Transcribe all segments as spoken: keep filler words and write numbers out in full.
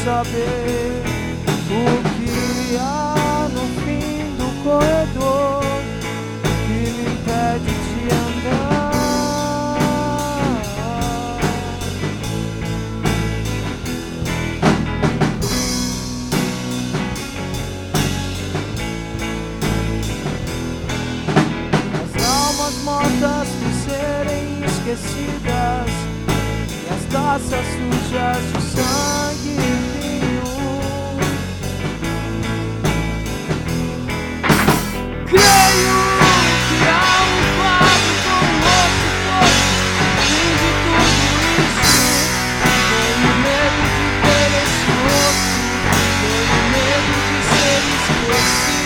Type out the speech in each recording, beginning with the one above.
saber o que há no fim do corredor que me impede de andar. As almas mortas por serem esquecidas e as taças sujas de sangue e vinho. Creio que há um quadro com o rosto forte, fim de tudo isso. Tenho medo de ver esse rosto, tenho medo de ser esquecido.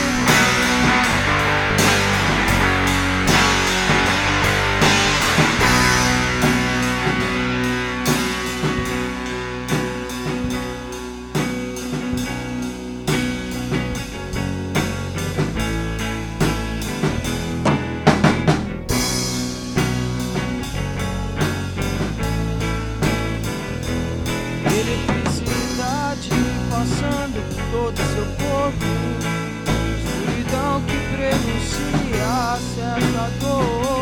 Eletricidade passando por todo seu corpo, escuridão que prenuncia certa dor.